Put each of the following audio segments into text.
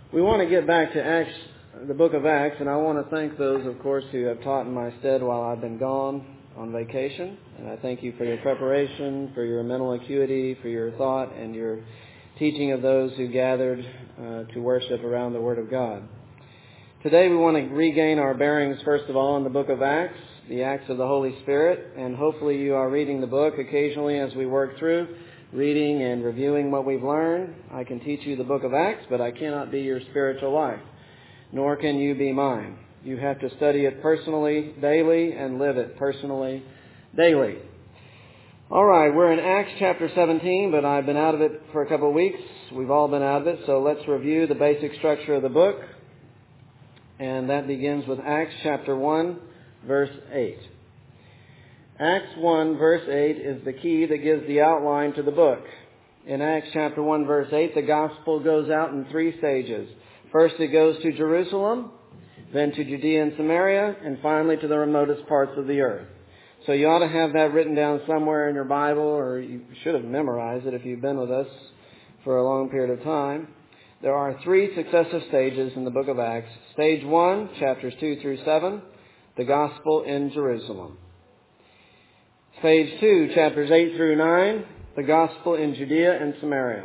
We want to get back to Acts, the book of Acts, and I want to thank those, of course, who have taught in my stead while I've been gone on vacation. And I thank you for your preparation, for your mental acuity, for your thought, and your teaching of those who gathered to worship around the Word of God. Today we want to regain our bearings, first of all, in the book of Acts, the Acts of the Holy Spirit, and hopefully you are reading the book occasionally as we work through, reading and reviewing what we've learned. I can teach you the book of Acts, but I cannot be your spiritual life, nor can you be mine. You have to study it personally, daily, and live it personally, daily. All right, we're in Acts chapter 17, but I've been out of it for a couple of weeks. We've all been out of it, so let's review the basic structure of the book. And that begins with Acts chapter 1, verse 8. Acts 1, verse 8 is the key that gives the outline to the book. In Acts chapter 1, verse 8, the gospel goes out in three stages. First, it goes to Jerusalem, then to Judea and Samaria, and finally to the remotest parts of the earth. So you ought to have that written down somewhere in your Bible, or you should have memorized it if you've been with us for a long period of time. There are three successive stages in the book of Acts. Stage 1, chapters 2 through 7, the gospel in Jerusalem. Stage 2, chapters 8 through 9, the gospel in Judea and Samaria.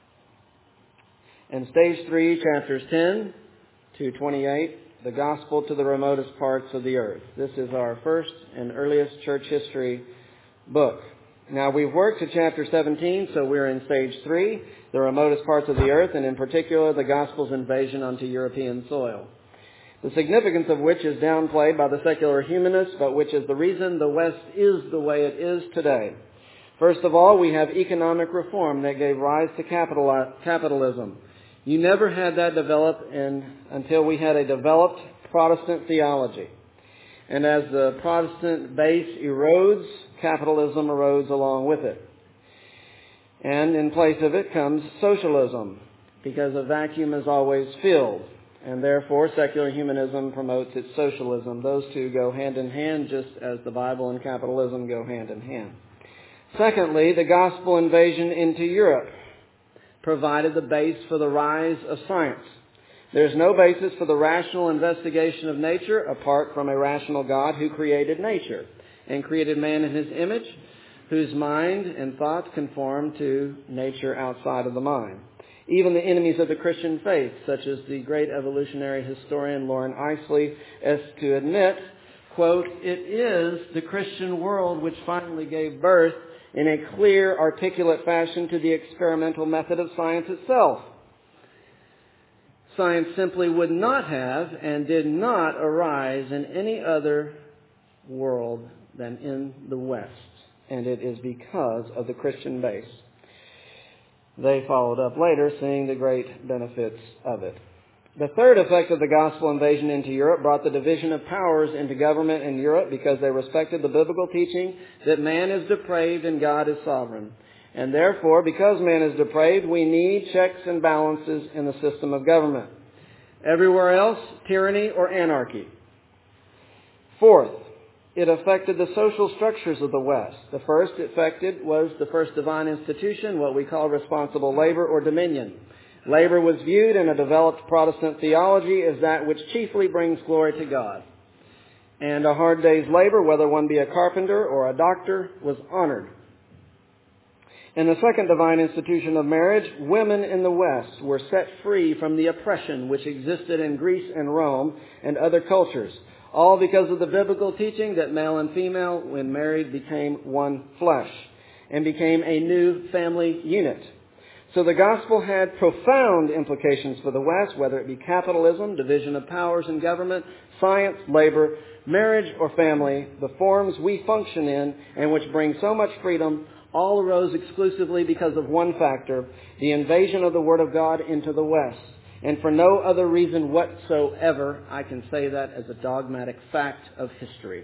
And stage 3, chapters 10 to 28, the gospel to the remotest parts of the earth. This is our first and earliest church history book. Now, we've worked to chapter 17, so we're in stage 3, the remotest parts of the earth, and in particular, the gospel's invasion onto European soil. The significance of which is downplayed by the secular humanists, but which is the reason the West is the way it is today. First of all, we have economic reform that gave rise to capitalism. You never had that develop until we had a developed Protestant theology. And as the Protestant base erodes, capitalism erodes along with it. And in place of it comes socialism, because a vacuum is always filled. And therefore, secular humanism promotes its socialism. Those two go hand in hand, just as the Bible and capitalism go hand in hand. Secondly, the gospel invasion into Europe provided the base for the rise of science. There's no basis for the rational investigation of nature apart from a rational God who created nature and created man in his image, whose mind and thoughts conform to nature outside of the mind. Even the enemies of the Christian faith, such as the great evolutionary historian Lauren Eiseley, is to admit, quote, "It is the Christian world which finally gave birth in a clear, articulate fashion to the experimental method of science itself. Science simply would not have and did not arise in any other world than in the West, and it is because of the Christian base." They followed up later, seeing the great benefits of it. The third effect of the gospel invasion into Europe brought the division of powers into government in Europe because they respected the biblical teaching that man is depraved and God is sovereign. And therefore, because man is depraved, we need checks and balances in the system of government. Everywhere else, tyranny or anarchy. Fourth, it affected the social structures of the West. The first it affected was the first divine institution, what we call responsible labor or dominion. Labor was viewed in a developed Protestant theology as that which chiefly brings glory to God. And a hard day's labor, whether one be a carpenter or a doctor, was honored. In the second divine institution of marriage, women in the West were set free from the oppression which existed in Greece and Rome and other cultures, all because of the biblical teaching that male and female, when married, became one flesh and became a new family unit. So the gospel had profound implications for the West, whether it be capitalism, division of powers in government, science, labor, marriage, or family. The forms we function in and which bring so much freedom all arose exclusively because of one factor, the invasion of the Word of God into the West. And for no other reason whatsoever, I can say that as a dogmatic fact of history.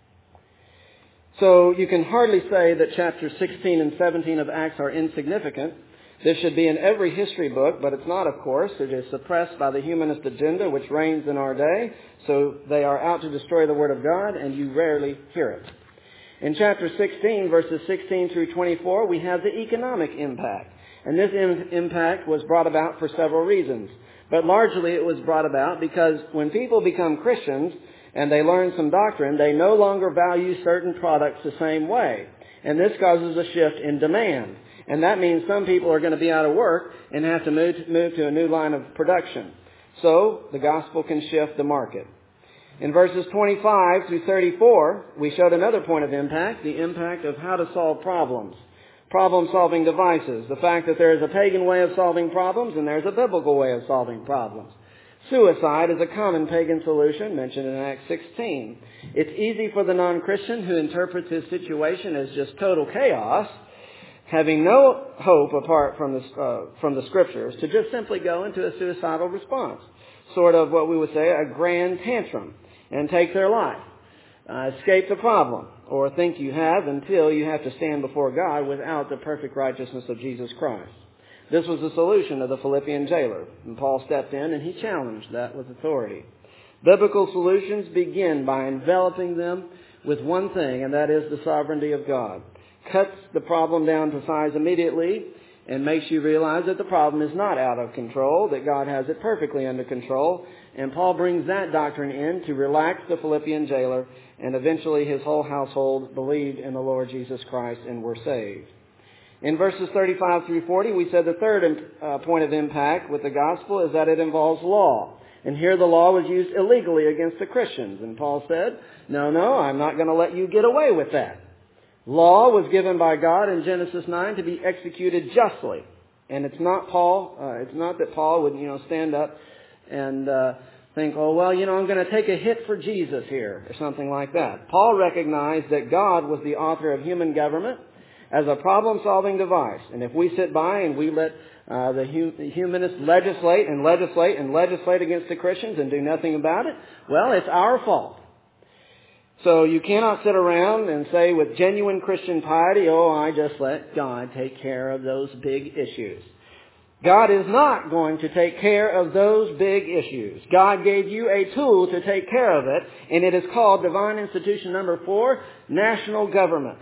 So you can hardly say that chapters 16 and 17 of Acts are insignificant. This should be in every history book, but it's not, of course. It is suppressed by the humanist agenda which reigns in our day, so they are out to destroy the Word of God, and you rarely hear it. In chapter 16, verses 16 through 24, we have the economic impact. And this impact was brought about for several reasons. But largely it was brought about because when people become Christians and they learn some doctrine, they no longer value certain products the same way. And this causes a shift in demand. And that means some people are going to be out of work and have to move to a new line of production. So the gospel can shift the market. In verses 25 through 34, we showed another point of impact, the impact of how to solve problems. Problem-solving devices. The fact that there is a pagan way of solving problems and there's a biblical way of solving problems. Suicide is a common pagan solution mentioned in Acts 16. It's easy for the non-Christian who interprets his situation as just total chaos, having no hope apart from the Scriptures, to just simply go into a suicidal response. Sort of what we would say a grand tantrum and take their life. Escape the problem, or think you have until you have to stand before God without the perfect righteousness of Jesus Christ. This was the solution of the Philippian jailer, and Paul stepped in and he challenged that with authority. Biblical solutions begin by enveloping them with one thing, and that is the sovereignty of God. Cuts the problem down to size immediately and makes you realize that the problem is not out of control, that God has it perfectly under control. And Paul brings that doctrine in to relax the Philippian jailer, and eventually his whole household believed in the Lord Jesus Christ and were saved. In verses 35 through 40, we said the third point of impact with the gospel is that it involves law. And here the law was used illegally against the Christians. And Paul said, no, I'm not going to let you get away with that. Law was given by God in Genesis 9 to be executed justly. And it's not that Paul would, stand up and think, I'm going to take a hit for Jesus here, or something like that. Paul recognized that God was the author of human government as a problem-solving device. And if we sit by and we let the humanists legislate against the Christians and do nothing about it, well, it's our fault. So you cannot sit around and say with genuine Christian piety, I just let God take care of those big issues. God is not going to take care of those big issues. God gave you a tool to take care of it, and it is called Divine Institution number 4, national government.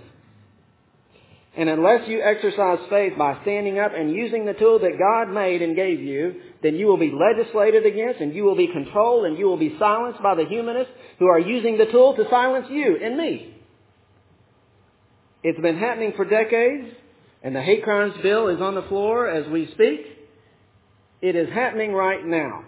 And unless you exercise faith by standing up and using the tool that God made and gave you, then you will be legislated against, and you will be controlled, and you will be silenced by the humanists who are using the tool to silence you and me. It's been happening for decades, and the hate crimes bill is on the floor as we speak. It is happening right now.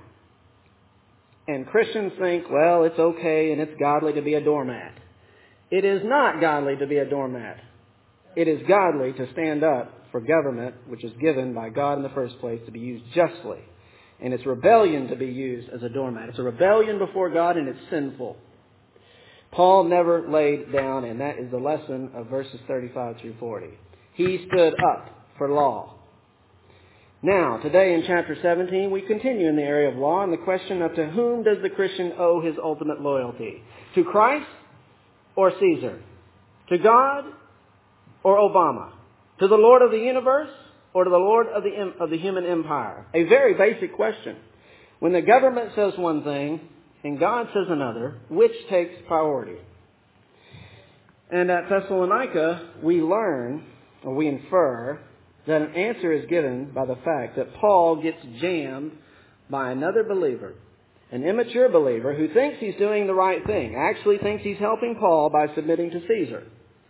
And Christians think, it's okay and it's godly to be a doormat. It is not godly to be a doormat. It is godly to stand up for government, which is given by God in the first place to be used justly. And it's rebellion to be used as a doormat. It's a rebellion before God, and it's sinful. Paul never laid down, and that is the lesson of verses 35 through 40. He stood up for law. Now, today in chapter 17, we continue in the area of law, and the question of to whom does the Christian owe his ultimate loyalty? To Christ or Caesar? To God or Obama? To the Lord of the universe or to the Lord of the human empire? A very basic question. When the government says one thing and God says another, which takes priority? And at Thessalonica, we infer that an answer is given by the fact that Paul gets jammed by another believer, an immature believer who thinks he's doing the right thing, actually thinks he's helping Paul by submitting to Caesar.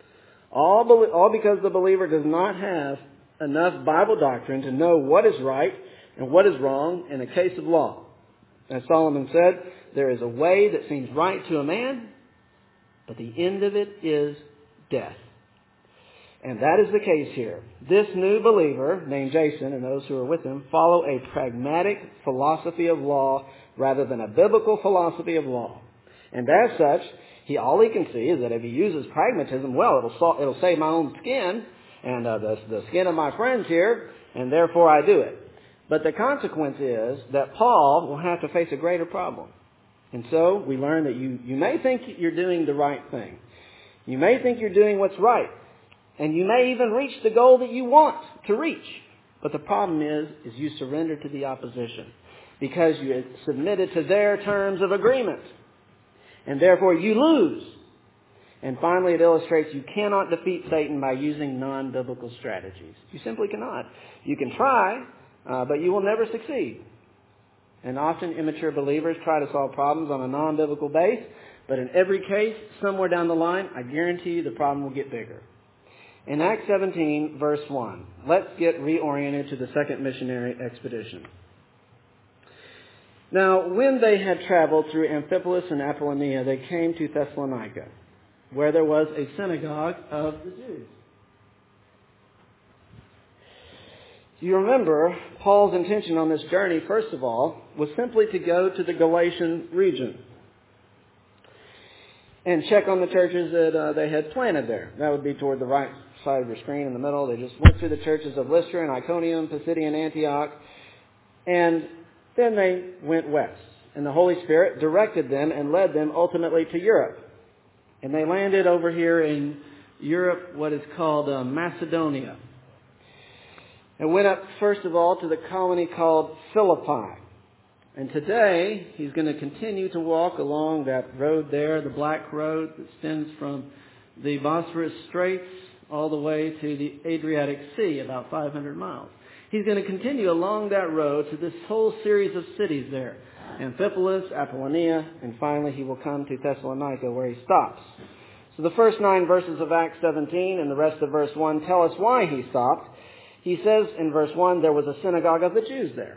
All because the believer does not have enough Bible doctrine to know what is right and what is wrong in a case of law. As Solomon said, there is a way that seems right to a man, but the end of it is death. And that is the case here. This new believer, named Jason, and those who are with him, follow a pragmatic philosophy of law rather than a biblical philosophy of law. And as such, all he can see is that if he uses pragmatism, it'll save my own skin and the skin of my friends here, and therefore I do it. But the consequence is that Paul will have to face a greater problem. And so we learn that you may think you're doing the right thing. You may think you're doing what's right. And you may even reach the goal that you want to reach. But the problem is you surrender to the opposition because you submitted to their terms of agreement. And therefore you lose. And finally it illustrates you cannot defeat Satan by using non-biblical strategies. You simply cannot. You can try, but you will never succeed. And often immature believers try to solve problems on a non-biblical base, but in every case, somewhere down the line, I guarantee you the problem will get bigger. In Acts 17, verse 1, let's get reoriented to the second missionary expedition. Now, when they had traveled through Amphipolis and Apollonia, they came to Thessalonica, where there was a synagogue of the Jews. You remember, Paul's intention on this journey, first of all, was simply to go to the Galatian region and check on the churches that they had planted there. That would be toward the right side of your screen in the middle. They just went through the churches of Lystra and Iconium, Pisidian Antioch, and then they went west. And the Holy Spirit directed them and led them ultimately to Europe. And they landed over here in Europe, what is called Macedonia. And went up, first of all, to the colony called Philippi. And today, he's going to continue to walk along that road there, the Black Road that extends from the Bosphorus Straits all the way to the Adriatic Sea, about 500 miles. He's going to continue along that road to this whole series of cities there. Amphipolis, Apollonia, and finally he will come to Thessalonica where he stops. So the first 9 verses of Acts 17 and the rest of verse 1 tell us why he stopped. He says in verse 1, there was a synagogue of the Jews there.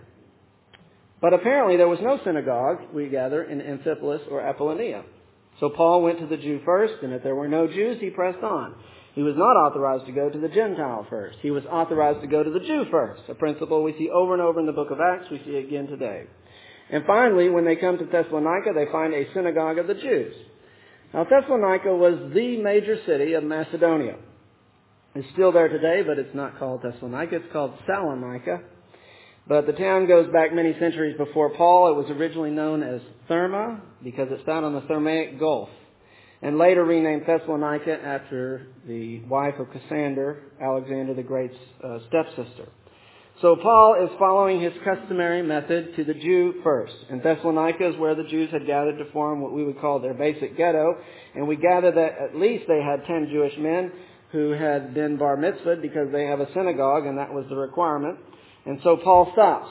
But apparently there was no synagogue, we gather, in Amphipolis or Apollonia. So Paul went to the Jew first, and if there were no Jews, he pressed on. He was not authorized to go to the Gentile first. He was authorized to go to the Jew first, a principle we see over and over in the book of Acts. We see it again today. And finally, when they come to Thessalonica, they find a synagogue of the Jews. Now, Thessalonica was the major city of Macedonia. It's still there today, but it's not called Thessalonica. It's called Salonika. But the town goes back many centuries before Paul. It was originally known as Therma because it's found on the Thermaic Gulf, and later renamed Thessalonica after the wife of Cassander, Alexander the Great's stepsister. So Paul is following his customary method to the Jew first. And Thessalonica is where the Jews had gathered to form what we would call their basic ghetto. And we gather that at least they had 10 Jewish men who had been bar mitzvahed because they have a synagogue, and that was the requirement. And so Paul stops.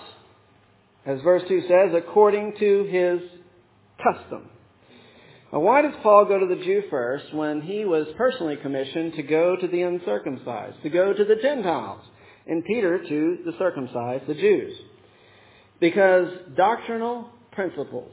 As verse 2 says, according to his custom. Now, why does Paul go to the Jew first when he was personally commissioned to go to the uncircumcised, to go to the Gentiles, and Peter to the circumcised, the Jews? Because doctrinal principles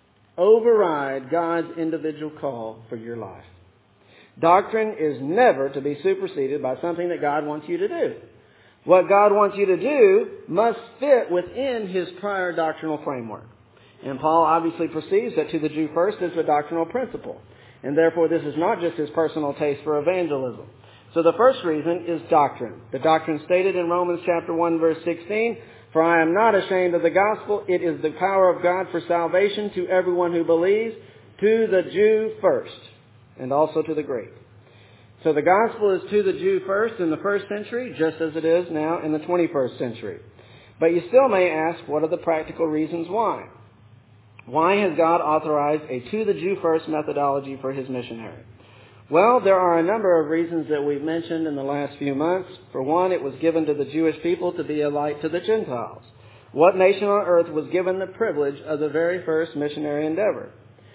override God's individual call for your life. Doctrine is never to be superseded by something that God wants you to do. What God wants you to do must fit within his prior doctrinal framework. And Paul obviously perceives that to the Jew first is a doctrinal principle. And therefore this is not just his personal taste for evangelism. So the first reason is doctrine. The doctrine stated in Romans chapter 1 verse 16, for I am not ashamed of the gospel. It is the power of God for salvation to everyone who believes, to the Jew first, and also to the Greek. So the gospel is to the Jew first in the first century, just as it is now in the 21st century. But you still may ask, what are the practical reasons why? Why has God authorized a to the Jew first methodology for his missionary? Well, there are a number of reasons that we've mentioned in the last few months. For one, it was given to the Jewish people to be a light to the Gentiles. What nation on earth was given the privilege of the very first missionary endeavor?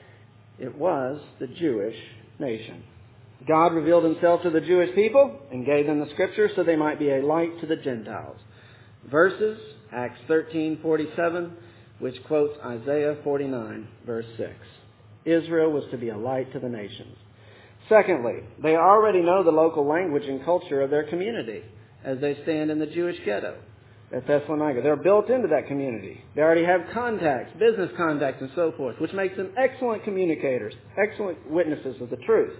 It was the Jewish nation. God revealed himself to the Jewish people and gave them the scripture so they might be a light to the Gentiles. Verses, Acts 13:47, which quotes Isaiah 49, verse 6. Israel was to be a light to the nations. Secondly, they already know the local language and culture of their community as they stand in the Jewish ghetto at Thessalonica. They're built into that community. They already have contacts, business contacts and so forth, which makes them excellent communicators, excellent witnesses of the truth.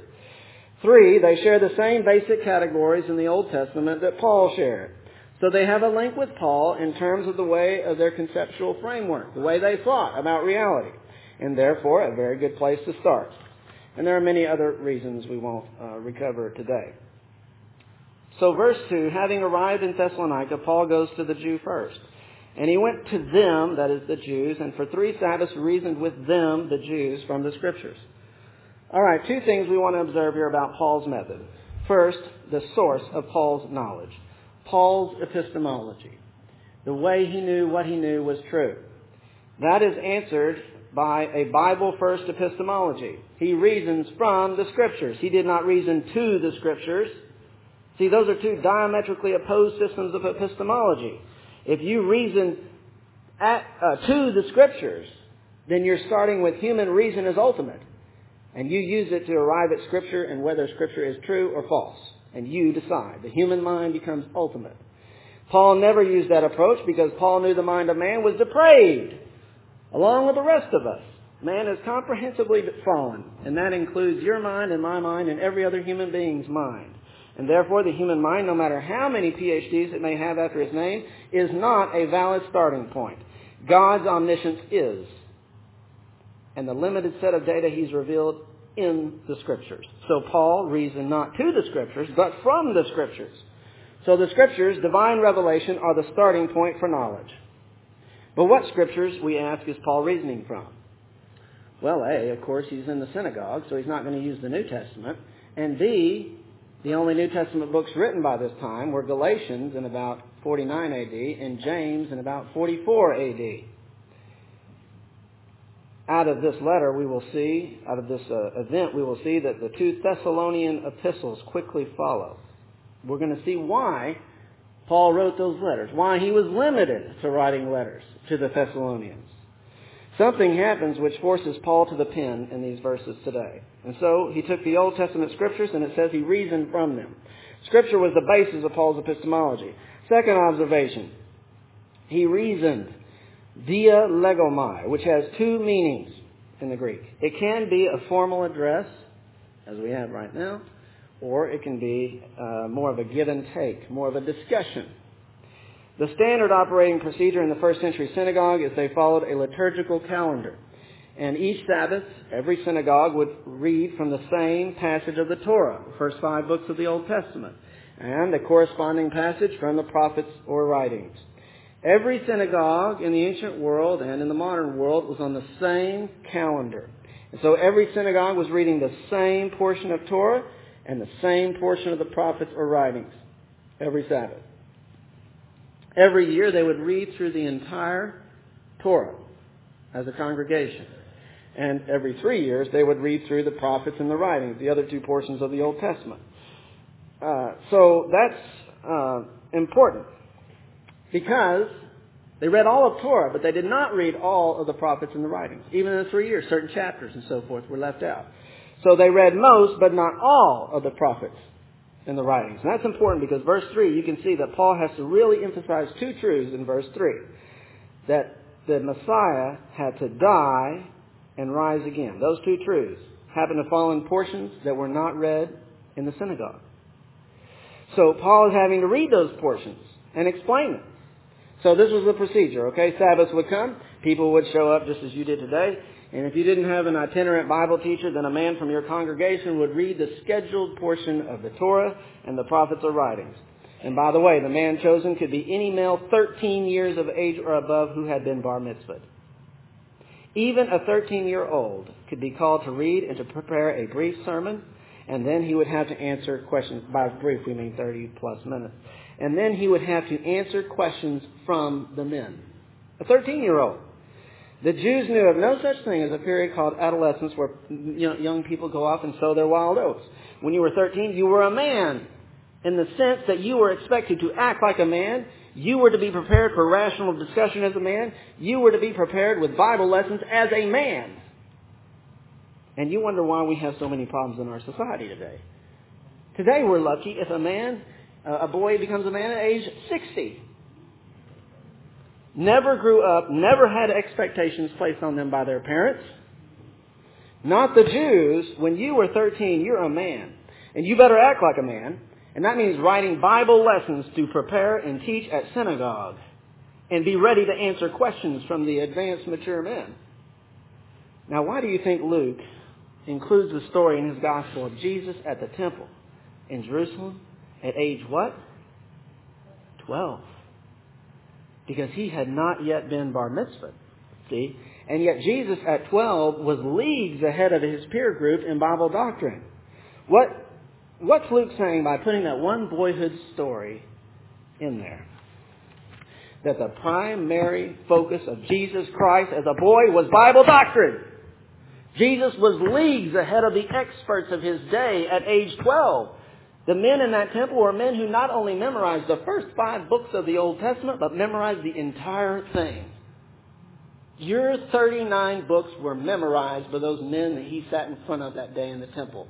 3, they share the same basic categories in the Old Testament that Paul shared. So they have a link with Paul in terms of the way of their conceptual framework, the way they thought about reality, and therefore a very good place to start. And there are many other reasons we won't recover today. So verse 2, having arrived in Thessalonica, Paul goes to the Jew first. And he went to them, that is the Jews, and for 3 Sabbaths reasoned with them, the Jews, from the Scriptures. All right, 2 things we want to observe here about Paul's method. First, the source of Paul's knowledge. Paul's epistemology. The way he knew what he knew was true. That is answered by a Bible-first epistemology. He reasons from the Scriptures. He did not reason to the Scriptures. See, those are two diametrically opposed systems of epistemology. If you reason to the Scriptures, then you're starting with human reason as ultimate. And you use it to arrive at Scripture and whether Scripture is true or false. And you decide. The human mind becomes ultimate. Paul never used that approach because Paul knew the mind of man was depraved, along with the rest of us. Man is comprehensively fallen, and that includes your mind and my mind and every other human being's mind. And therefore, the human mind, no matter how many PhDs it may have after its name, is not a valid starting point. God's omniscience is. And the limited set of data He's revealed in the Scriptures. So Paul reasoned not to the Scriptures, but from the Scriptures. So the Scriptures, divine revelation, are the starting point for knowledge. But what Scriptures, we ask, is Paul reasoning from? Well, A, of course, he's in the synagogue, so he's not going to use the New Testament. And B, the only New Testament books written by this time were Galatians in about 49 A.D. and James in about 44 A.D. Out of this letter, we will see, out of this event, we will see that the two Thessalonian epistles quickly follow. We're going to see why Paul wrote those letters, why he was limited to writing letters to the Thessalonians. Something happens which forces Paul to the pen in these verses today. And so he took the Old Testament Scriptures and it says he reasoned from them. Scripture was the basis of Paul's epistemology. Second observation, he reasoned dia legomai, which has two meanings in the Greek. It can be a formal address, as we have right now, or it can be more of a give and take, more of a discussion. The standard operating procedure in the first century synagogue is they followed a liturgical calendar. And each Sabbath, every synagogue would read from the same passage of the Torah, the first 5 books of the Old Testament, and a corresponding passage from the prophets or writings. Every synagogue in the ancient world and in the modern world was on the same calendar. And so every synagogue was reading the same portion of Torah and the same portion of the prophets or writings every Sabbath. Every year they would read through the entire Torah as a congregation. And every 3 years they would read through the prophets and the writings, the other 2 portions of the Old Testament. So that's important because they read all of Torah, but they did not read all of the prophets and the writings. Even in the 3 years, certain chapters and so forth were left out. So they read most, but not all of the prophets and the writings. And that's important because verse 3, you can see that Paul has to really emphasize 2 truths in verse 3. That the Messiah had to die and rise again. Those 2 truths happen to fall in portions that were not read in the synagogue. So Paul is having to read those portions and explain them. So this was the procedure, okay? Sabbaths would come. People would show up just as you did today. And if you didn't have an itinerant Bible teacher, then a man from your congregation would read the scheduled portion of the Torah and the prophets or writings. And by the way, the man chosen could be any male 13 years of age or above who had been bar mitzvahed. Even a 13-year-old could be called to read and to prepare a brief sermon, and then he would have to answer questions. By brief, we mean 30 plus minutes. And then he would have to answer questions from the men. A 13-year-old. The Jews knew of no such thing as a period called adolescence where young people go off and sow their wild oats. When you were 13, you were a man in the sense that you were expected to act like a man. You were to be prepared for rational discussion as a man. You were to be prepared with Bible lessons as a man. And you wonder why we have so many problems in our society today. Today we're lucky if a boy becomes a man at age 60. Never grew up, never had expectations placed on them by their parents. Not the Jews. When you were 13, you're a man. And you better act like a man. And that means writing Bible lessons to prepare and teach at synagogue. And be ready to answer questions from the advanced, mature men. Now, why do you think Luke includes the story in his gospel of Jesus at the temple in Jerusalem at age what? 12. Because he had not yet been bar mitzvahed. See? And yet Jesus at 12 was leagues ahead of his peer group in Bible doctrine. What's Luke saying by putting that one boyhood story in there? that the primary focus of Jesus Christ as a boy was Bible doctrine. Jesus was leagues ahead of the experts of his day at age 12. The men in that temple were men who not only memorized the first 5 books of the Old Testament, but memorized the entire thing. Your 39 books were memorized by those men that he sat in front of that day in the temple.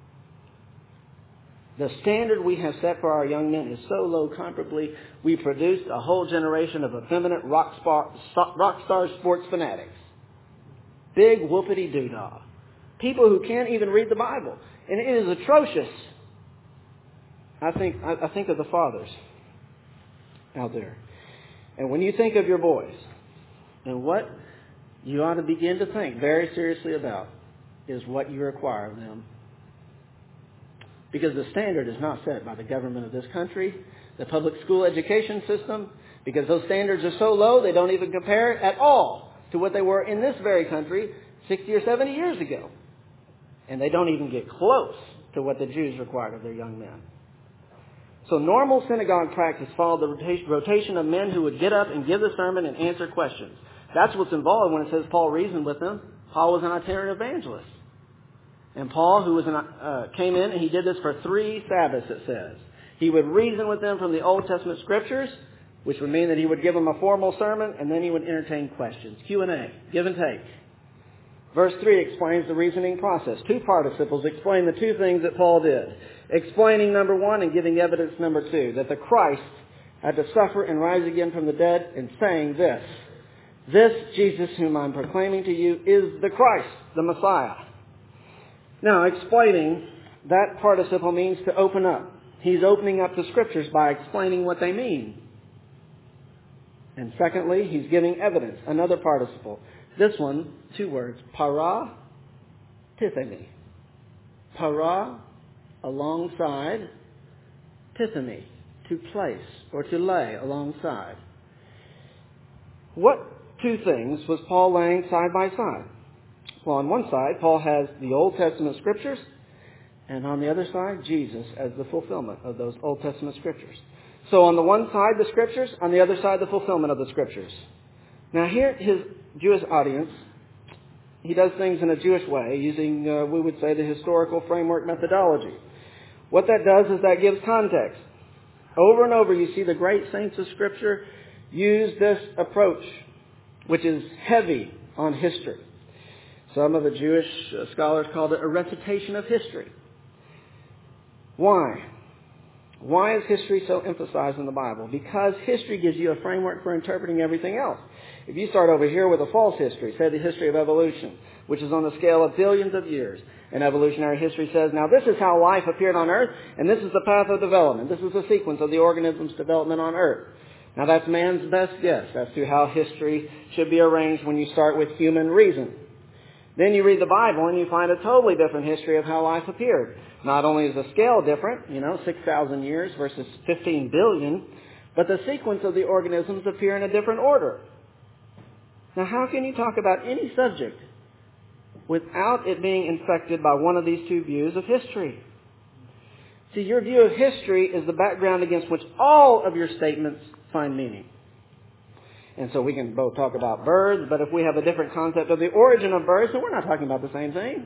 The standard we have set for our young men is so low comparably, we produced a whole generation of effeminate rock star sports fanatics. Big whoopity-doo-dah. People who can't even read the Bible. And it is atrocious. I think of the fathers out there. And when you think of your boys, and what you ought to begin to think very seriously about is what you require of them. Because the standard is not set by the government of this country, the public school education system, because those standards are so low they don't even compare at all to what they were in this very country 60 or 70 years ago. And they don't even get close to what the Jews required of their young men. So normal synagogue practice followed the rotation of men who would get up and give the sermon and answer questions. That's what's involved when it says Paul reasoned with them. Paul was an itinerant evangelist. And Paul, who came in, and he did this for 3 Sabbaths, it says. He would reason with them from the Old Testament Scriptures, which would mean that he would give them a formal sermon, and then he would entertain questions. Q&A, give and take. Verse 3 explains the reasoning process. 2 participles explain the 2 things that Paul did. Explaining number 1 and giving evidence number 2, that the Christ had to suffer and rise again from the dead, and saying this, "This Jesus whom I'm proclaiming to you is the Christ, the Messiah." Now, explaining, that participle means to open up. He's opening up the Scriptures by explaining what they mean. And secondly, he's giving evidence, another participle. This one, 2 words, para, tithemi. Para, alongside, tithemi, to place or to lay alongside. What 2 things was Paul laying side by side? Well, on one side, Paul has the Old Testament Scriptures, and on the other side, Jesus as the fulfillment of those Old Testament Scriptures. So on the one side, the Scriptures, on the other side, the fulfillment of the Scriptures. Now here, his Jewish audience, he does things in a Jewish way, using, we would say, the historical framework methodology. What that does is that gives context. Over and over, you see the great saints of Scripture use this approach, which is heavy on history. Some of the Jewish scholars called it a recitation of history. Why? Why is history so emphasized in the Bible? Because history gives you a framework for interpreting everything else. If you start over here with a false history, say the history of evolution, which is on the scale of billions of years, and evolutionary history says, now this is how life appeared on Earth, and this is the path of development. This is the sequence of the organism's development on Earth. Now that's man's best guess as to how history should be arranged when you start with human reason. Then you read the Bible and you find a totally different history of how life appeared. Not only is the scale different, 6,000 years versus 15 billion, but the sequence of the organisms appear in a different order. Now how can you talk about any subject without it being infected by one of these 2 views of history? See, your view of history is the background against which all of your statements find meaning. And so we can both talk about birds, but if we have a different concept of the origin of birds, then we're not talking about the same thing.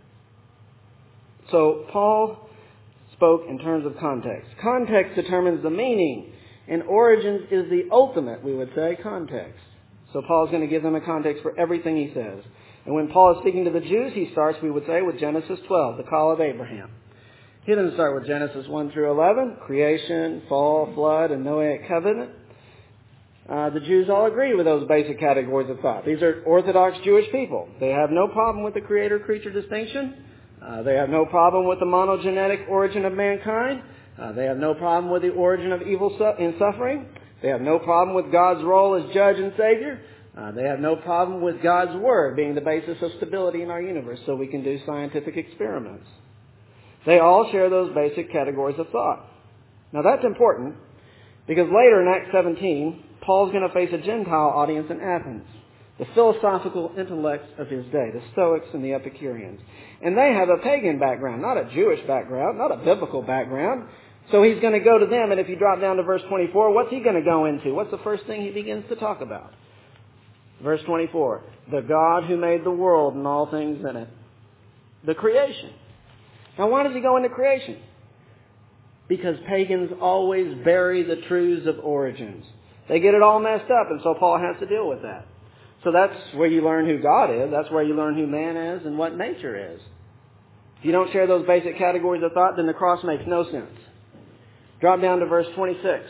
So Paul spoke in terms of context. Context determines the meaning, and origins is the ultimate, we would say, context. So Paul's going to give them a context for everything he says. And when Paul is speaking to the Jews, he starts, we would say, with Genesis 12, the call of Abraham. He doesn't start with Genesis 1 through 11, creation, fall, flood, and Noahic covenant. The Jews all agree with those basic categories of thought. These are Orthodox Jewish people. They have no problem with the creator-creature distinction. They have no problem with the monogenetic origin of mankind. They have no problem with the origin of evil and suffering. They have no problem with God's role as judge and savior. They have no problem with God's word being the basis of stability in our universe so we can do scientific experiments. They all share those basic categories of thought. Now that's important because later in Acts 17, Paul's going to face a Gentile audience in Athens, the philosophical intellects of his day, the Stoics and the Epicureans. And they have a pagan background, not a Jewish background, not a biblical background. So he's going to go to them, and if you drop down to verse 24, what's he going to go into? What's the first thing he begins to talk about? Verse 24, the God who made the world and all things in it. The creation. Now why does he go into creation? Because pagans always bury the truths of origins. They get it all messed up, and so Paul has to deal with that. So that's where you learn who God is. That's where you learn who man is and what nature is. If you don't share those basic categories of thought, then the cross makes no sense. Drop down to verse 26.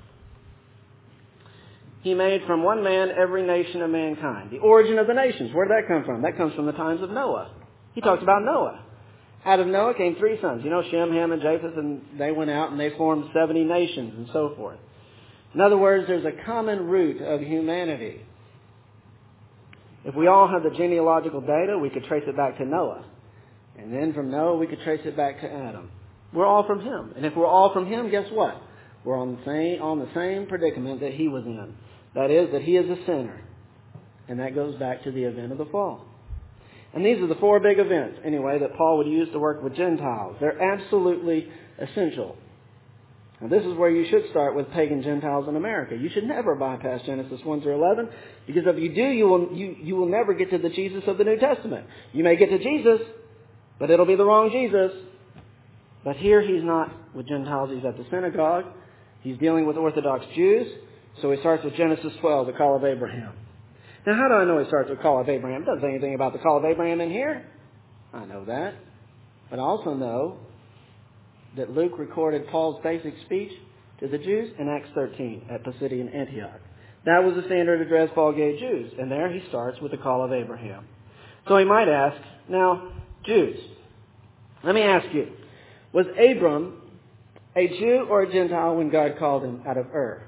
He made from one man every nation of mankind. The origin of the nations, where did that come from? That comes from the times of Noah. He talks about Noah. Out of Noah came 3 sons. You know, Shem, Ham, and Japheth, and they went out and they formed 70 nations and so forth. In other words, there's a common root of humanity. If we all had the genealogical data, we could trace it back to Noah. And then from Noah, we could trace it back to Adam. We're all from him. And if we're all from him, guess what? We're on the same predicament that he was in. That is, that he is a sinner. And that goes back to the event of the fall. And these are the 4 big events, anyway, that Paul would use to work with Gentiles. They're absolutely essential. Now, this is where you should start with pagan Gentiles in America. You should never bypass Genesis 1 through 11, because if you do, you will never get to the Jesus of the New Testament. You may get to Jesus, but it'll be the wrong Jesus. But here he's not with Gentiles. He's at the synagogue. He's dealing with Orthodox Jews. So he starts with Genesis 12, the call of Abraham. Now, how do I know he starts with the call of Abraham? It doesn't say anything about the call of Abraham in here. I know that. But I also know that Luke recorded Paul's basic speech to the Jews in Acts 13 at Pisidian Antioch. That was the standard address Paul gave Jews. And there he starts with the call of Abraham. So he might ask, now, Jews, let me ask you, was Abram a Jew or a Gentile when God called him out of Ur?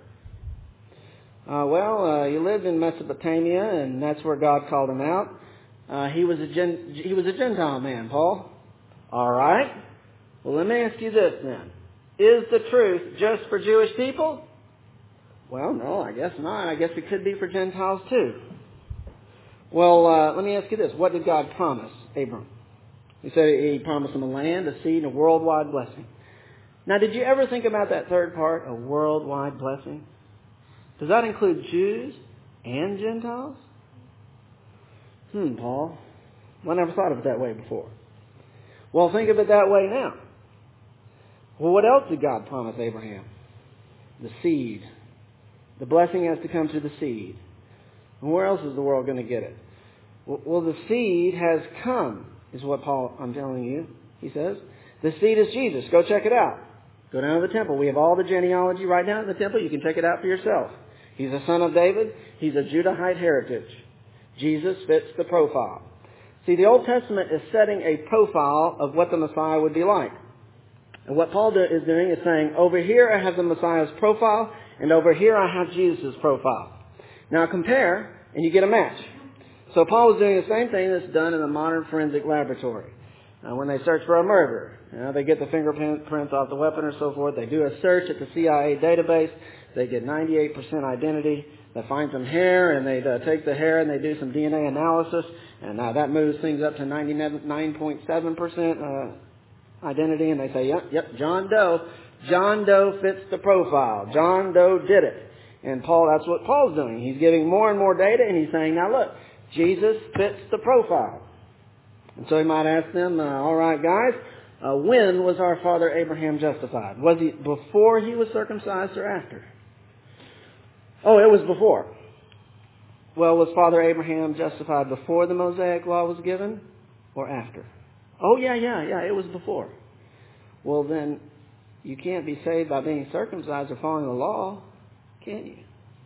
He lived in Mesopotamia, and that's where God called him out. He was a Gentile man, Paul. All right. Well, let me ask you this then. Is the truth just for Jewish people? Well, no, I guess not. I guess it could be for Gentiles too. Well, let me ask you this. What did God promise Abram? He said he promised him a land, a seed, and a worldwide blessing. Now, did you ever think about that third part, a worldwide blessing? Does that include Jews and Gentiles? Paul. Well, I never thought of it that way before. Well, think of it that way now. Well, what else did God promise Abraham? The seed. The blessing has to come through the seed. And where else is the world going to get it? Well, the seed has come, is what I'm telling you, he says. The seed is Jesus. Go check it out. Go down to the temple. We have all the genealogy right down in the temple. You can check it out for yourself. He's a son of David. He's a Judahite heritage. Jesus fits the profile. See, the Old Testament is setting a profile of what the Messiah would be like. And what Paul is doing is saying, over here I have the Messiah's profile, and over here I have Jesus' profile. Now compare, and you get a match. So Paul was doing the same thing that's done in a modern forensic laboratory. When they search for a murder, they get the fingerprints off the weapon or so forth. They do a search at the CIA database. They get 98% identity. They find some hair, and they take the hair and they do some DNA analysis. And that moves things up to 99.7% identity. And they say, yep, John Doe. John Doe fits the profile. John Doe did it. And that's what Paul's doing. He's giving more and more data, and he's saying, now look, Jesus fits the profile. And so he might ask them, all right, guys, when was our father Abraham justified? Was he before he was circumcised or after? Oh, it was before. Well, was Father Abraham justified before the Mosaic law was given or after? Oh, yeah, it was before. Well, then you can't be saved by being circumcised or following the law, can you?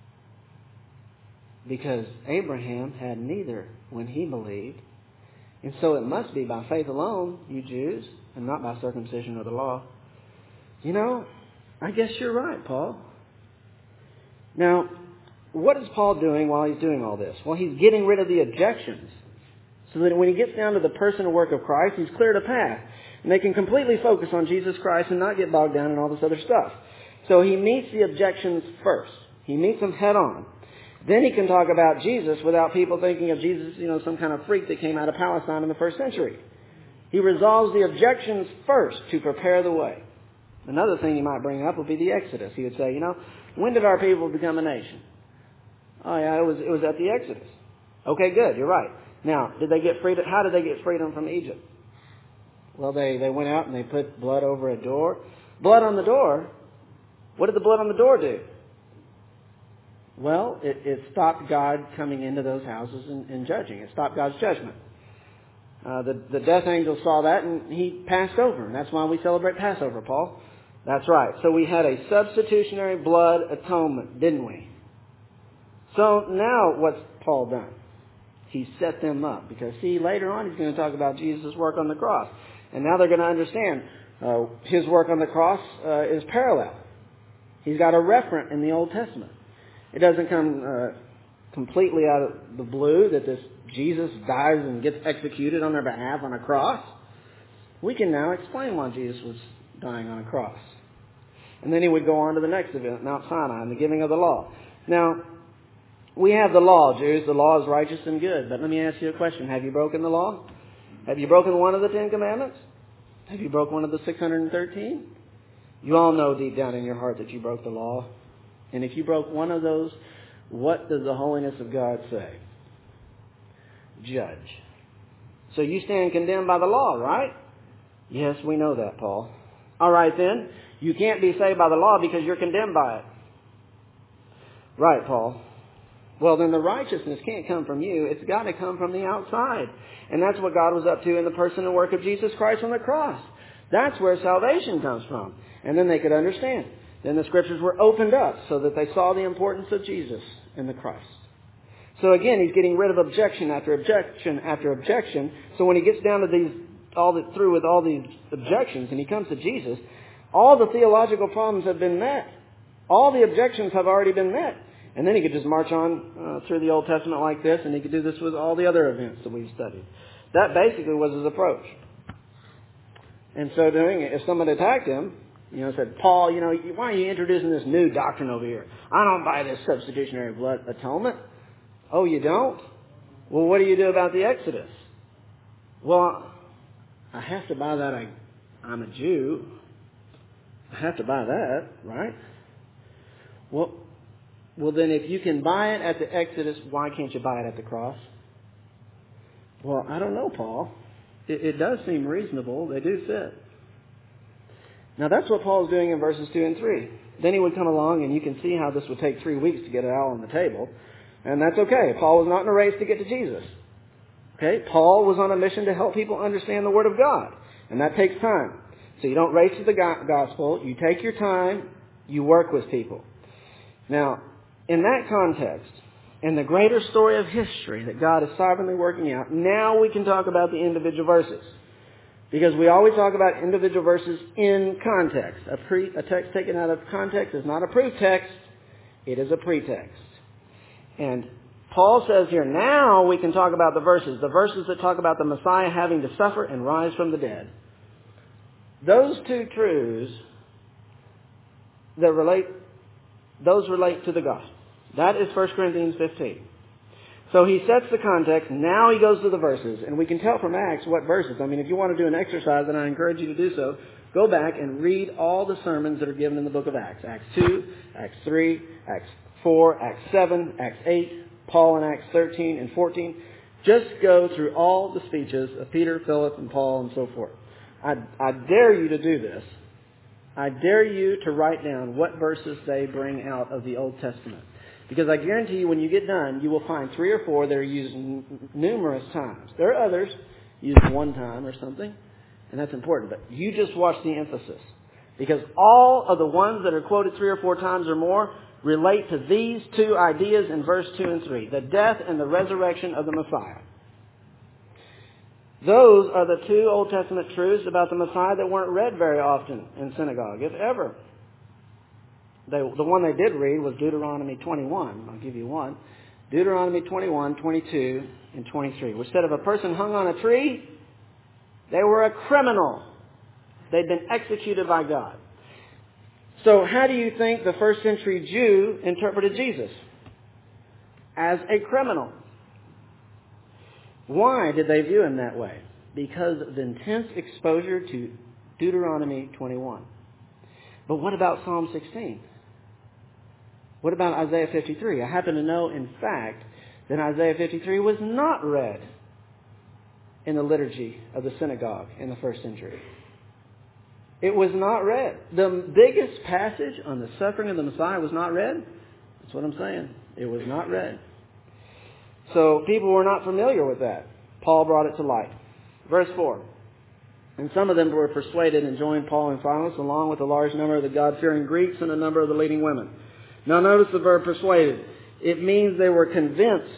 Because Abraham had neither when he believed. And so it must be by faith alone, you Jews, and not by circumcision or the law. I guess you're right, Paul. Now, what is Paul doing while he's doing all this? Well, he's getting rid of the objections, so that when he gets down to the person and work of Christ, he's cleared a path. And they can completely focus on Jesus Christ and not get bogged down in all this other stuff. So he meets the objections first. He meets them head on. Then he can talk about Jesus without people thinking of Jesus, some kind of freak that came out of Palestine in the first century. He resolves the objections first to prepare the way. Another thing he might bring up would be the Exodus. He would say, when did our people become a nation? Oh yeah, it was at the Exodus. Okay, good, you're right. Now, did they get freedom? How did they get freedom from Egypt? Well, they went out and they put blood over a door. Blood on the door? What did the blood on the door do? Well, it stopped God coming into those houses and judging. It stopped God's judgment. The death angel saw that and he passed over. And that's why we celebrate Passover, Paul. That's right. So we had a substitutionary blood atonement, didn't we? So now what's Paul done? He set them up. Because, see, later on he's going to talk about Jesus' work on the cross. And now they're going to understand his work on the cross is parallel. He's got a referent in the Old Testament. It doesn't come completely out of the blue that this Jesus dies and gets executed on their behalf on a cross. We can now explain why Jesus was dying on a cross. And then he would go on to the next event, Mount Sinai, and the giving of the law. Now, we have the law, Jews. The law is righteous and good. But let me ask you a question. Have you broken the law? Have you broken one of the 10 Commandments? Have you broken one of the 613? You all know deep down in your heart that you broke the law. And if you broke one of those, what does the holiness of God say? Judge. So you stand condemned by the law, right? Yes, we know that, Paul. All right, then. You can't be saved by the law because you're condemned by it. Right, Paul. Well, then the righteousness can't come from you. It's got to come from the outside. And that's what God was up to in the person and work of Jesus Christ on the cross. That's where salvation comes from. And then they could understand. Then the Scriptures were opened up so that they saw the importance of Jesus and the Christ. So again, he's getting rid of objection after objection after objection. So when he gets down to through with all these objections and he comes to Jesus, all the theological problems have been met. All the objections have already been met. And then he could just march on through the Old Testament like this, and he could do this with all the other events that we've studied. That basically was his approach. And so doing it, if someone attacked him, said, Paul, why are you introducing this new doctrine over here? I don't buy this substitutionary blood atonement. Oh, you don't? Well, what do you do about the Exodus? Well, I have to buy that. I'm a Jew. I have to buy that, right? Well, then if you can buy it at the Exodus, why can't you buy it at the cross? Well, I don't know, Paul. It does seem reasonable. They do fit. Now, that's what Paul's doing in verses 2 and 3. Then he would come along, and you can see how this would take 3 weeks to get it all on the table. And that's okay. Paul was not in a race to get to Jesus. Okay? Paul was on a mission to help people understand the Word of God. And that takes time. So you don't race to the gospel. You take your time. You work with people. Now, in that context, in the greater story of history that God is sovereignly working out, now we can talk about the individual verses. Because we always talk about individual verses in context. A text taken out of context is not a proof text. It is a pretext. And Paul says here, now we can talk about the verses that talk about the Messiah having to suffer and rise from the dead. Those two truths that relate to the gospel. That is 1 Corinthians 15. So he sets the context. Now he goes to the verses. And we can tell from Acts what verses. I mean, if you want to do an exercise, and I encourage you to do so, go back and read all the sermons that are given in the book of Acts. Acts 2, Acts 3, Acts 4, Acts 7, Acts 8, Paul in Acts 13 and 14. Just go through all the speeches of Peter, Philip, and Paul, and so forth. I dare you to do this. I dare you to write down what verses they bring out of the Old Testament. Because I guarantee you when you get done, you will find 3 or 4 that are used numerous times. There are others used one time or something, and that's important. But you just watch the emphasis. Because all of the ones that are quoted 3 or 4 times or more relate to these 2 ideas in verse 2 and 3. The death and the resurrection of the Messiah. Those are the 2 Old Testament truths about the Messiah that weren't read very often in synagogue, if ever. The one they did read was Deuteronomy 21. I'll give you one. Deuteronomy 21, 22, and 23. Which said if a person hung on a tree, they were a criminal. They'd been executed by God. So how do you think the first century Jew interpreted Jesus? As a criminal. Why did they view him that way? Because of the intense exposure to Deuteronomy 21. But what about Psalm 16? What about Isaiah 53? I happen to know, in fact, that Isaiah 53 was not read in the liturgy of the synagogue in the first century. It was not read. The biggest passage on the suffering of the Messiah was not read. That's what I'm saying. It was not read. So people were not familiar with that. Paul brought it to light. Verse 4. And some of them were persuaded and joined Paul and Silas, along with a large number of the God-fearing Greeks and a number of the leading women. Now notice the verb persuaded. It means they were convinced.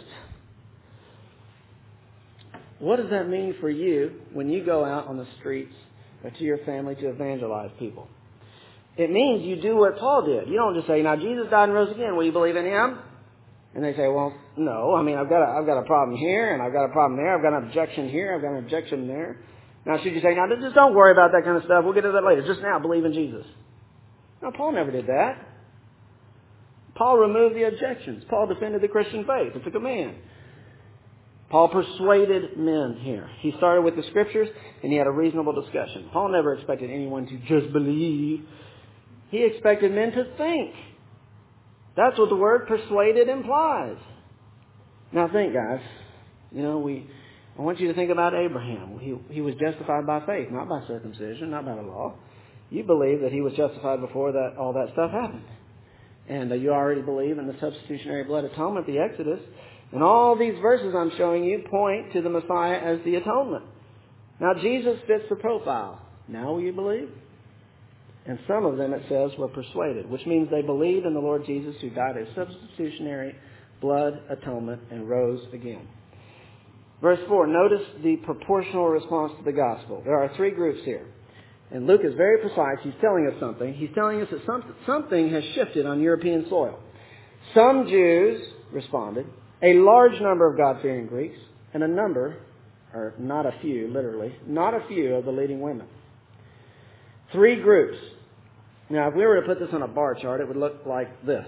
What does that mean for you when you go out on the streets or to your family to evangelize people? It means you do what Paul did. You don't just say, now Jesus died and rose again. Will you believe in Him? And they say, well, no. I mean, I've got a problem here and I've got a problem there. I've got an objection here. I've got an objection there. Now, should you say, now, just don't worry about that kind of stuff. We'll get to that later. Just now, believe in Jesus. No, Paul never did that. Paul removed the objections. Paul defended the Christian faith. It's a command. Paul persuaded men here. He started with the Scriptures, and he had a reasonable discussion. Paul never expected anyone to just believe. He expected men to think. That's what the word persuaded implies. Now think, guys. I want you to think about Abraham. He was justified by faith, not by circumcision, not by the law. You believe that he was justified before that all that stuff happened. And you already believe in the substitutionary blood atonement, the Exodus. And all these verses I'm showing you point to the Messiah as the atonement. Now Jesus fits the profile. Now will you believe? And some of them, it says, were persuaded, which means they believed in the Lord Jesus who died as substitutionary blood atonement and rose again. Verse 4, notice the proportional response to the gospel. There are three groups here. And Luke is very precise. He's telling us something. He's telling us that something has shifted on European soil. Some Jews responded, a large number of God-fearing Greeks, and a number, or not a few, literally, not a few of the leading women. Three groups. Now, if we were to put this on a bar chart, it would look like this.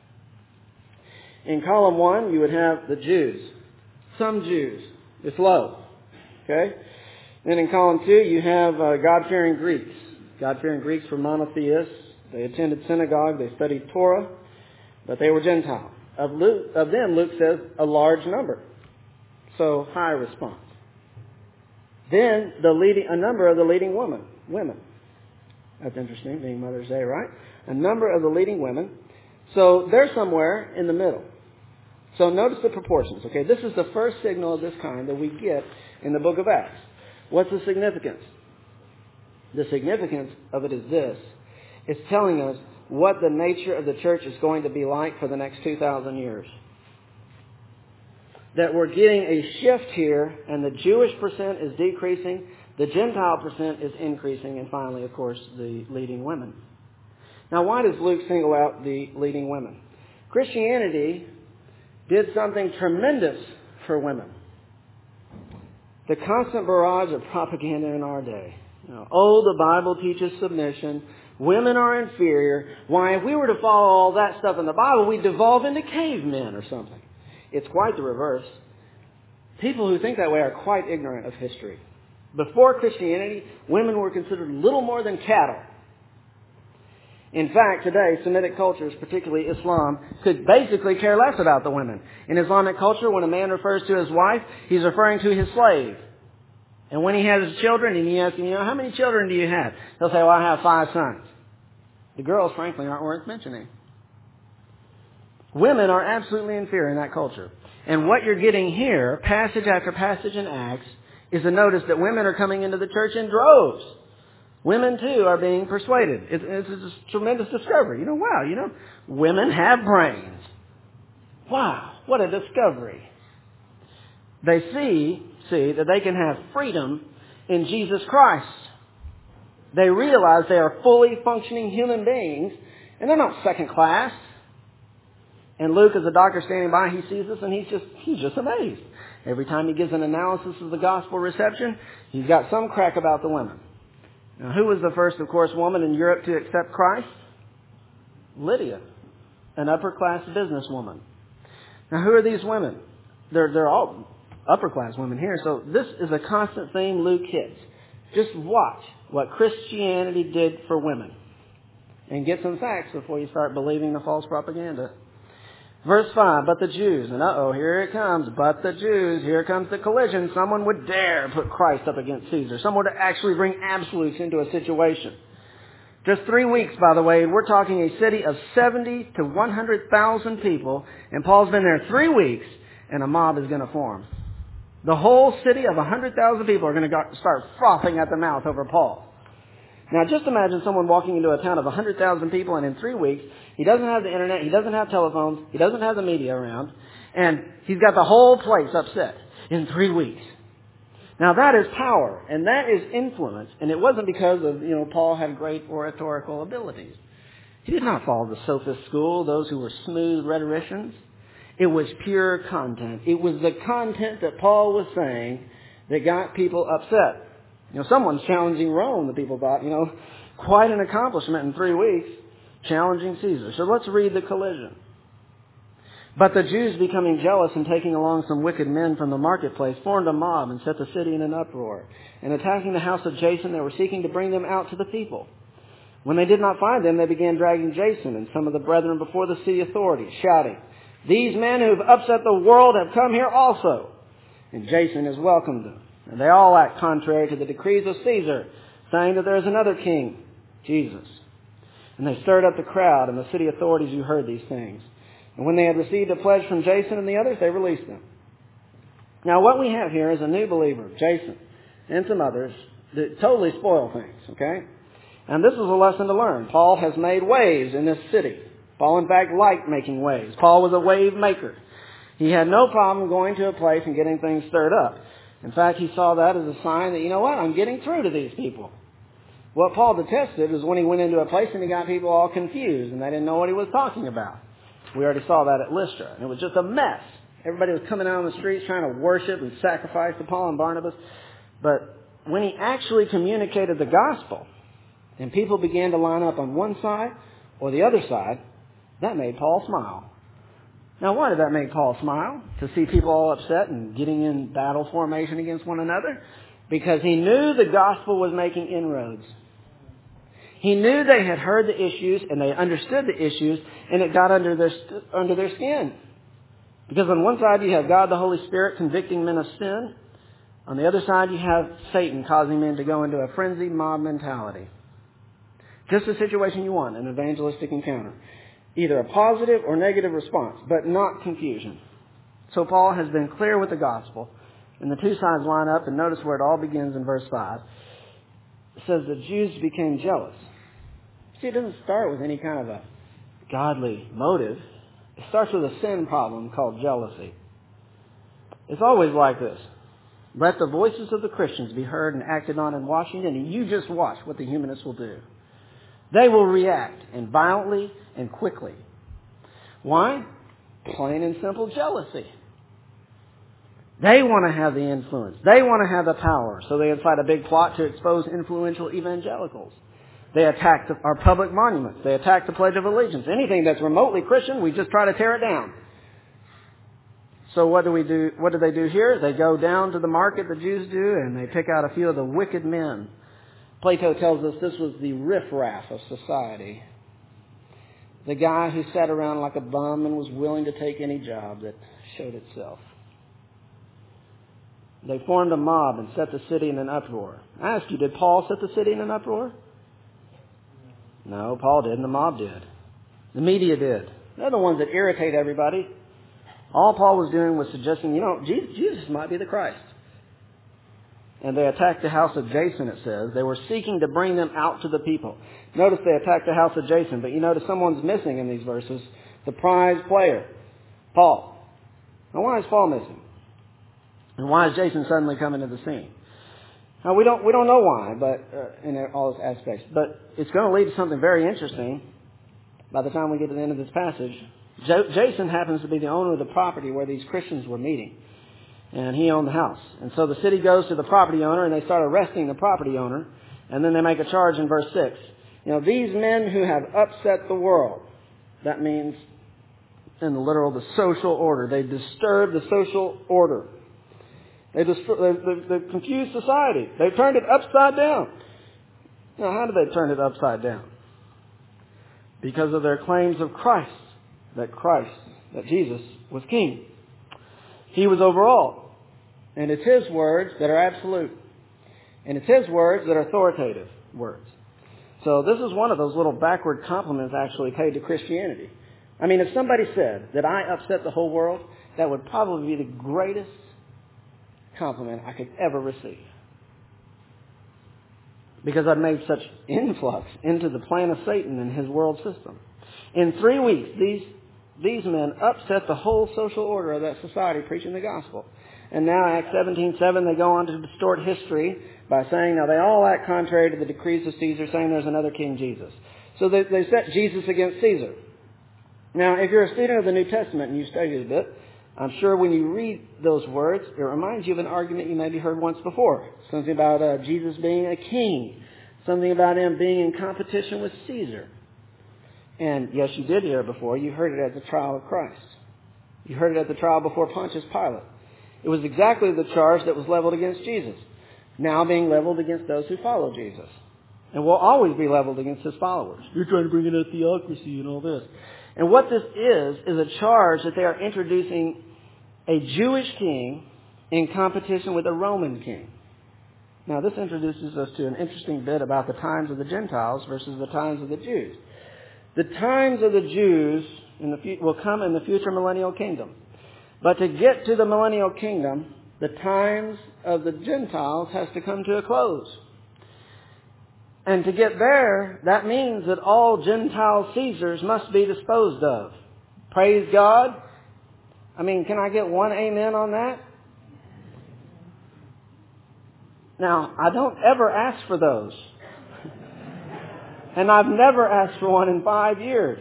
In column 1, you would have the Jews. Some Jews. It's low. Okay? Then in column 2, you have God-fearing Greeks. God-fearing Greeks were monotheists. They attended synagogue. They studied Torah. But they were Gentile. Of them, Luke says, a large number. So, high response. Then, a number of the leading women. That's interesting, being Mother's Day, right? A number of the leading women. So, they're somewhere in the middle. So notice the proportions, okay? This is the first signal of this kind that we get in the book of Acts. What's the significance? The significance of it is this. It's telling us what the nature of the church is going to be like for the next 2,000 years. That we're getting a shift here, and the Jewish percent is decreasing, the Gentile percent is increasing, and finally, of course, the leading women. Now, why does Luke single out the leading women? Christianity did something tremendous for women. The constant barrage of propaganda in our day. The Bible teaches submission. Women are inferior. Why, if we were to follow all that stuff in the Bible, we'd devolve into cavemen or something. It's quite the reverse. People who think that way are quite ignorant of history. Before Christianity, women were considered little more than cattle. In fact, today, Semitic cultures, particularly Islam, could basically care less about the women. In Islamic culture, when a man refers to his wife, he's referring to his slave. And when he has children, and he asks him, how many children do you have? He'll say, well, I have 5 sons. The girls, frankly, aren't worth mentioning. Women are absolutely inferior in that culture. And what you're getting here, passage after passage in Acts, is a notice that women are coming into the church in droves. Women, too, are being persuaded. It's a tremendous discovery. Women have brains. Wow, what a discovery. They see that they can have freedom in Jesus Christ. They realize they are fully functioning human beings, and they're not second class. And Luke, as a doctor standing by, he sees this, and he's just amazed. Every time he gives an analysis of the gospel reception, he's got some crack about the women. Now, who was the first, of course, woman in Europe to accept Christ? Lydia, an upper-class businesswoman. Now, who are these women? They're all upper-class women here, so this is a constant theme Luke hits. Just watch what Christianity did for women. and get some facts before you start believing the false propaganda. Verse 5, but the Jews, and here it comes, but the Jews, here comes the collision. Someone would dare put Christ up against Caesar. Someone would actually bring absolutes into a situation. Just 3 weeks, by the way, we're talking a city of 70 to 100,000 people, and Paul's been there 3 weeks, and a mob is going to form. The whole city of 100,000 people are going to start frothing at the mouth over Paul. Now, just imagine someone walking into a town of 100,000 people, and in 3 weeks, he doesn't have the internet, he doesn't have telephones, he doesn't have the media around, and he's got the whole place upset in 3 weeks. Now, that is power, and that is influence, and it wasn't because of, Paul had great oratorical abilities. He did not follow the sophist school, those who were smooth rhetoricians. It was pure content. It was the content that Paul was saying that got people upset. Someone's challenging Rome, the people thought, quite an accomplishment in 3 weeks, challenging Caesar. So let's read the collision. But the Jews, becoming jealous and taking along some wicked men from the marketplace, formed a mob and set the city in an uproar. And attacking the house of Jason, they were seeking to bring them out to the people. When they did not find them, they began dragging Jason and some of the brethren before the city authorities, shouting, "These men who have upset the world have come here also." And Jason has welcomed them. And they all act contrary to the decrees of Caesar, saying that there is another king, Jesus. And they stirred up the crowd and the city authorities who heard these things. And when they had received a pledge from Jason and the others, they released them. Now what we have here is a new believer, Jason, and some others, that totally spoil things, okay? And this is a lesson to learn. Paul has made waves in this city. Paul, in fact, liked making waves. Paul was a wave maker. He had no problem going to a place and getting things stirred up. In fact, he saw that as a sign that, I'm getting through to these people. What Paul detested is when he went into a place and he got people all confused and they didn't know what he was talking about. We already saw that at Lystra. And it was just a mess. Everybody was coming out on the streets trying to worship and sacrifice to Paul and Barnabas. But when he actually communicated the gospel and people began to line up on one side or the other side, that made Paul smile. Now, why did that make Paul smile? To see people all upset and getting in battle formation against one another? Because he knew the gospel was making inroads. He knew they had heard the issues and they understood the issues, and it got under their skin. Because on one side you have God the Holy Spirit convicting men of sin. On the other side you have Satan causing men to go into a frenzied mob mentality. Just the situation you want, an evangelistic encounter. Either a positive or negative response, but not confusion. So Paul has been clear with the gospel, and the two sides line up, and notice where it all begins in verse 5. It says the Jews became jealous. See, it doesn't start with any kind of a godly motive. It starts with a sin problem called jealousy. It's always like this. Let the voices of the Christians be heard and acted on in Washington, and you just watch what the humanists will do. They will react, and violently and quickly. Why? Plain and simple jealousy. They want to have the influence. They want to have the power. So they incite a big plot to expose influential evangelicals. They attack our public monuments. They attack the Pledge of Allegiance. Anything that's remotely Christian, we just try to tear it down. So what do we do? What do they do here? They go down to the market, the Jews do, and they pick out a few of the wicked men. Plato tells us this was the riffraff of society. The guy who sat around like a bum and was willing to take any job that showed itself. They formed a mob and set the city in an uproar. I ask you, did Paul set the city in an uproar? No, Paul didn't. The mob did. The media did. They're the ones that irritate everybody. All Paul was doing was suggesting, Jesus might be the Christ. And they attacked the house of Jason, it says. They were seeking to bring them out to the people. Notice they attacked the house of Jason, but you notice someone's missing in these verses. The prize player, Paul. Now why is Paul missing? And why is Jason suddenly coming to the scene? Now we don't know why, but in all those aspects. But it's going to lead to something very interesting by the time we get to the end of this passage. Jason happens to be the owner of the property where these Christians were meeting. And he owned the house. And so the city goes to the property owner and they start arresting the property owner. And then they make a charge in verse 6. These men who have upset the world. That means, in the literal, the social order. They disturb the social order. They confused society. They turned it upside down. Now, how did they turn it upside down? because of their claims of Christ, that Jesus was king. He was over all. And it's His words that are absolute. And it's His words that are authoritative words. So this is one of those little backward compliments actually paid to Christianity. I mean, if somebody said that I upset the whole world, that would probably be the greatest compliment I could ever receive. Because I've made such influx into the plan of Satan and his world system. In 3 weeks, these men upset the whole social order of that society preaching the gospel. And now, Acts 17:7, they go on to distort history by saying, now they all act contrary to the decrees of Caesar, saying there's another King Jesus. So they set Jesus against Caesar. Now, if you're a student of the New Testament and you studied it a bit, I'm sure when you read those words, it reminds you of an argument you maybe heard once before. Something about Jesus being a king. Something about Him being in competition with Caesar. And yes, you did hear it before. You heard it at the trial of Christ. You heard it at the trial before Pontius Pilate. It was exactly the charge that was leveled against Jesus, now being leveled against those who follow Jesus. And will always be leveled against His followers. You're trying to bring in a theocracy and all this. And what this is a charge that they are introducing a Jewish king in competition with a Roman king. Now, this introduces us to an interesting bit about the times of the Gentiles versus the times of the Jews. The times of the Jews will come in the future millennial kingdom. But to get to the millennial kingdom, the times of the Gentiles has to come to a close. And to get there, that means that all Gentile Caesars must be disposed of. Praise God. I mean, can I get one amen on that? Now, I don't ever ask for those. And I've never asked for one in 5 years.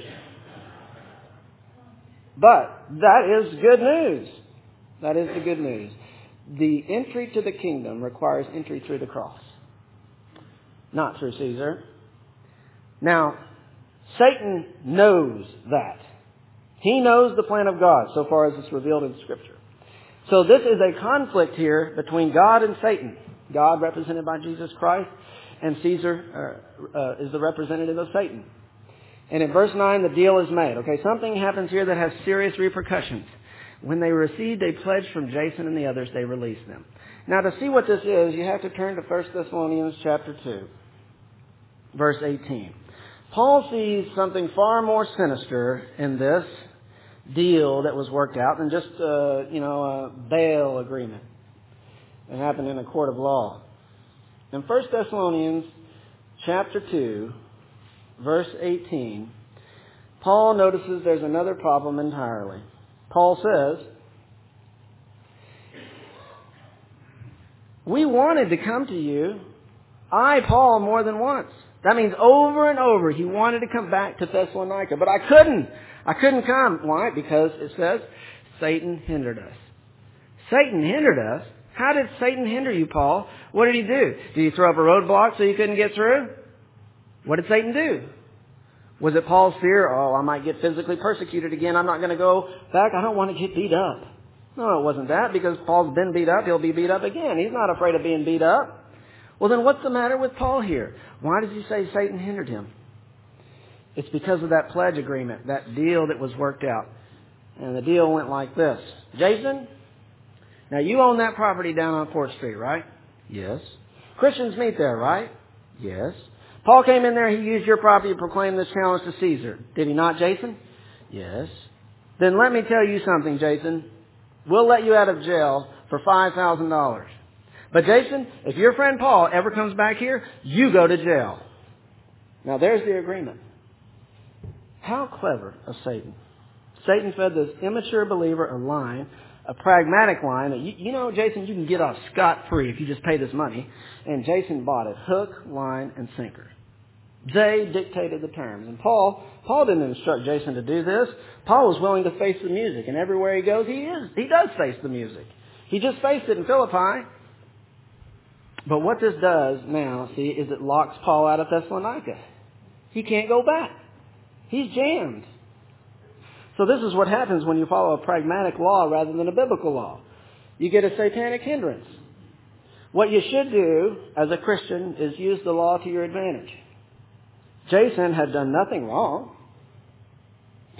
But that is good news. That is the good news. The entry to the kingdom requires entry through the cross, not through Caesar. Now, Satan knows that. He knows the plan of God so far as it's revealed in Scripture. So this is a conflict here between God and Satan. God represented by Jesus Christ, and Caesar is the representative of Satan. And in verse 9, the deal is made. Okay, something happens here that has serious repercussions. When they received a pledge from Jason and the others, they released them. Now, to see what this is, you have to turn to 1 Thessalonians chapter 2, verse 18. Paul sees something far more sinister in this deal that was worked out than just a bail agreement that happened in a court of law. In 1 Thessalonians chapter 2, verse 18, Paul notices there's another problem entirely. Paul says, we wanted to come to you, I, Paul, more than once. That means over and over he wanted to come back to Thessalonica, but I couldn't. I couldn't come. Why? Because it says, Satan hindered us. Satan hindered us? How did Satan hinder you, Paul? What did he do? Did he throw up a roadblock so you couldn't get through? What did Satan do? Was it Paul's fear? Oh, I might get physically persecuted again. I'm not going to go back. I don't want to get beat up. No, it wasn't that. Because Paul's been beat up, he'll be beat up again. He's not afraid of being beat up. Well, then what's the matter with Paul here? Why does he say Satan hindered him? It's because of that pledge agreement, that deal that was worked out. And the deal went like this. Jason, now you own that property down on 4th Street, right? Yes. Christians meet there, right? Yes. Paul came in there, he used your property to proclaim this challenge to Caesar. Did he not, Jason? Yes. Then let me tell you something, Jason. We'll let you out of jail for $5,000. But Jason, if your friend Paul ever comes back here, you go to jail. Now there's the agreement. How clever of Satan. Satan fed this immature believer a line, a pragmatic line that, you know, Jason, you can get off scot-free if you just pay this money. And Jason bought it, hook, line, and sinker. They dictated the terms. And Paul didn't instruct Jason to do this. Paul was willing to face the music. And everywhere he goes, he does face the music. He just faced it in Philippi. But what this does now, see, is it locks Paul out of Thessalonica. He can't go back. He's jammed. So this is what happens when you follow a pragmatic law rather than a biblical law. You get a satanic hindrance. What you should do as a Christian is use the law to your advantage. Jason had done nothing wrong.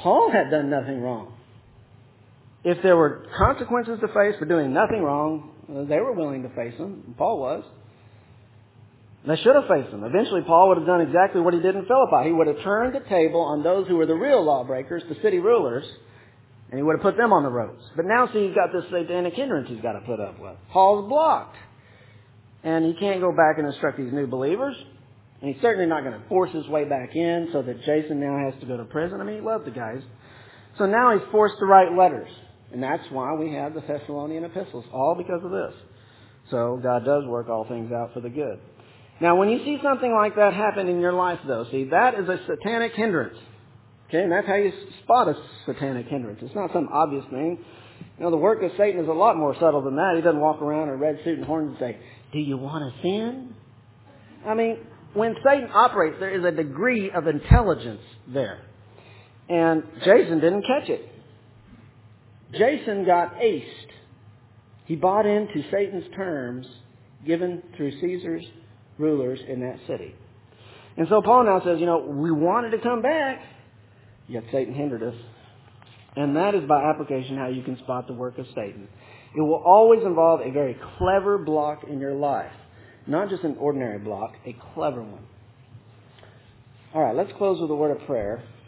Paul had done nothing wrong. If there were consequences to face for doing nothing wrong, they were willing to face them. Paul was. They should have faced them. Eventually, Paul would have done exactly what he did in Philippi. He would have turned the table on those who were the real lawbreakers, the city rulers, and he would have put them on the ropes. But now, see, he's got this satanic hindrance he's got to put up with. Paul's blocked. And he can't go back and instruct these new believers. And he's certainly not going to force his way back in so that Jason now has to go to prison. I mean, he loved the guys. So now he's forced to write letters. And that's why we have the Thessalonian epistles, all because of this. So God does work all things out for the good. Now, when you see something like that happen in your life, though, see, that is a satanic hindrance. Okay, and that's how you spot a satanic hindrance. It's not some obvious thing. You know, the work of Satan is a lot more subtle than that. He doesn't walk around in a red suit and horns and say, "Do you want to sin?" I mean, when Satan operates, there is a degree of intelligence there. And Jason didn't catch it. Jason got aced. He bought into Satan's terms given through Caesar's rulers in that city. And so Paul now says, we wanted to come back, yet Satan hindered us. And that is by application how you can spot the work of Satan. It will always involve a very clever block in your life. Not just an ordinary block, a clever one. All right, let's close with a word of prayer.